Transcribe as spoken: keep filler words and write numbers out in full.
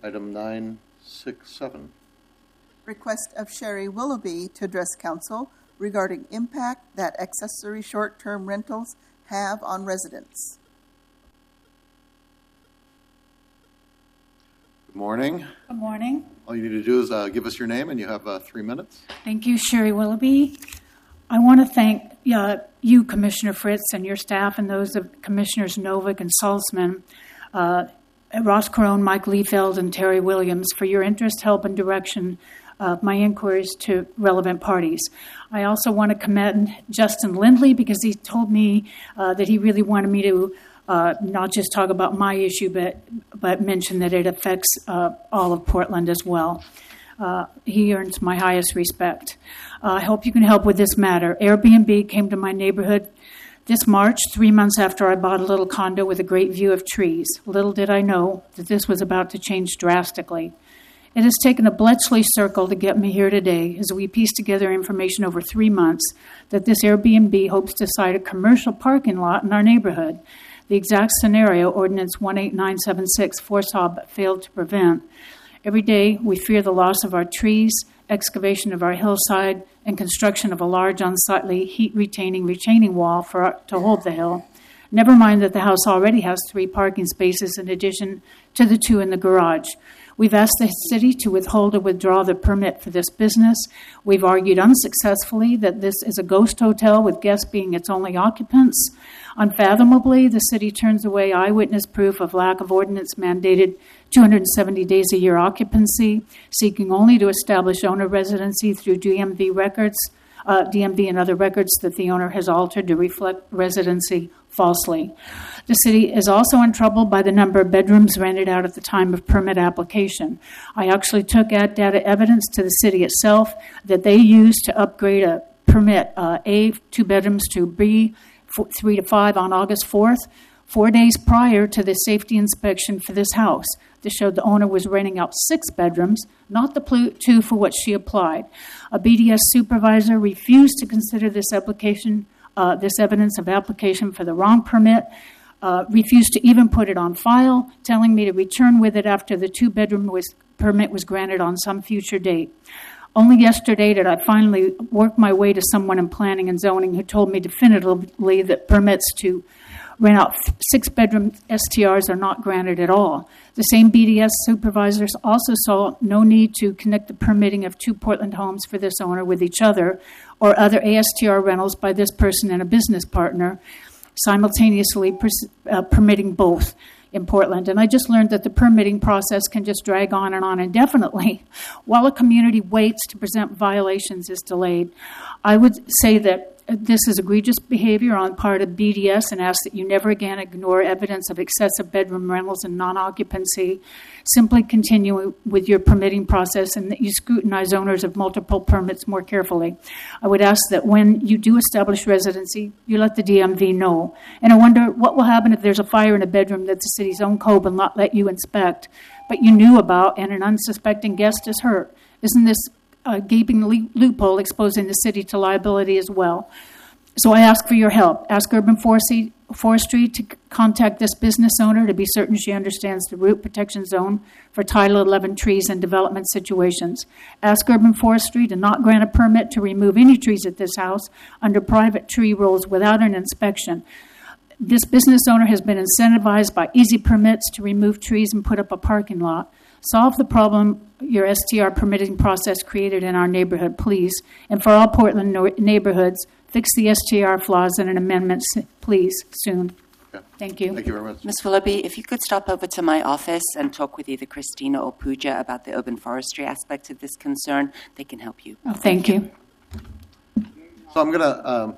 Item nine six seven. Request of Sherry Willoughby to address council regarding impact that accessory short-term rentals have on residents. Good morning. Good morning. All you need to do is uh, give us your name, and you have uh, three minutes. Thank you, Sherry Willoughby. I want to thank uh, you, Commissioner Fritz, and your staff, and those of Commissioners Novick and Salzman, uh, Ross Carone, Mike Liefeld, and Terry Williams for your interest, help, and direction of my inquiries to relevant parties. I also want to commend Justin Lindley because he told me uh, that he really wanted me to uh, not just talk about my issue, but but mention that it affects uh, all of Portland as well. Uh, he earns my highest respect. Uh, I hope you can help with this matter. Airbnb came to my neighborhood this March, three months after I bought a little condo with a great view of trees. Little did I know that this was about to change drastically. It has taken a Bletchley circle to get me here today as we piece together information over three months that this Airbnb hopes to site a commercial parking lot in our neighborhood. The exact scenario Ordinance one eight nine seven six foresaw but failed to prevent. Every day we fear the loss of our trees, excavation of our hillside, and construction of a large unsightly heat-retaining retaining wall for our, to hold the hill. Never mind that the house already has three parking spaces in addition to the two in the garage. We've asked the city to withhold or withdraw the permit for this business. We've argued unsuccessfully that this is a ghost hotel with guests being its only occupants. Unfathomably, the city turns away eyewitness proof of lack of ordinance-mandated two hundred seventy days a year occupancy, seeking only to establish owner residency through D M V records, uh, D M V and other records that the owner has altered to reflect residency falsely. The city is also in trouble by the number of bedrooms rented out at the time of permit application. I actually took ad data evidence to the city itself that they used to upgrade a permit uh, A, two bedrooms, to B, four, three to five on August fourth, four days prior to the safety inspection for this house. This showed the owner was renting out six bedrooms, not the pl- two for which she applied. A B D S supervisor refused to consider this application, uh, this evidence of application for the wrong permit, uh, refused to even put it on file, telling me to return with it after the two-bedroom was, permit was granted on some future date. Only yesterday did I finally work my way to someone in planning and zoning who told me definitively that permits to rent out six-bedroom S T Rs are not granted at all. The same B D S supervisors also saw no need to connect the permitting of two Portland homes for this owner with each other or other A S T R rentals by this person and a business partner, simultaneously pers- uh, permitting both in Portland. And I just learned that the permitting process can just drag on and on indefinitely while a community waits to present violations is delayed. I would say that this is egregious behavior on part of B D S and ask that you never again ignore evidence of excessive bedroom rentals and non-occupancy. Simply continue with your permitting process and that you scrutinize owners of multiple permits more carefully. I would ask that when you do establish residency, you let the D M V know. And I wonder what will happen if there's a fire in a bedroom that the city's own code will not let you inspect, but you knew about and an unsuspecting guest is hurt. Isn't this a gaping le- loophole exposing the city to liability as well? So I ask for your help. Ask Urban Forestry, Forestry to c- contact this business owner to be certain she understands the root protection zone for Title eleven trees and development situations. Ask Urban Forestry to not grant a permit to remove any trees at this house under private tree rules without an inspection. This business owner has been incentivized by easy permits to remove trees and put up a parking lot. Solve the problem your S T R permitting process created in our neighborhood, please. And for all Portland no- neighborhoods, fix the S T R flaws in an amendment, please, soon. Okay. Thank you. Thank you very much. Miz Willoughby, if you could stop over to my office and talk with either Christina or Pooja about the urban forestry aspect of this concern, they can help you. Oh, thank you. So I'm going to um,